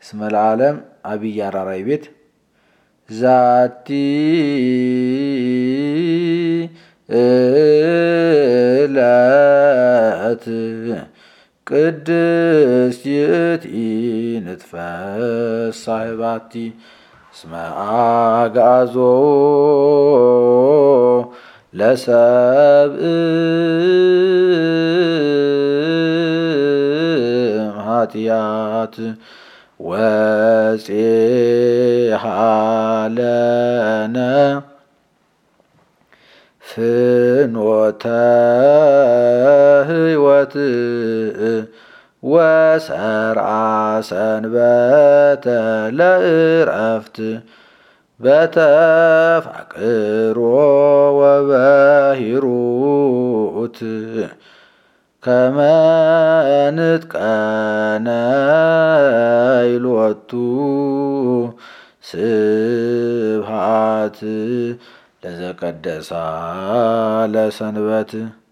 እስመ ለዓለም አብይ አራራይ ቤት ዛቲ ዕለት ቅድስት ይእቲ ንትፈሳህ ባቲ እስመ አግዓዞ ለሰብእ ኃጢአት ወፄሃ ለነ ፍኖተ ሕይወት ወሰርዓ ሰንበተ ለዕረፍት በተፋቅሮ ወበሂሩት ከመ ንጥቀነይ ሎቱ ስብሐት ለዘቀደሳ ለሰንበት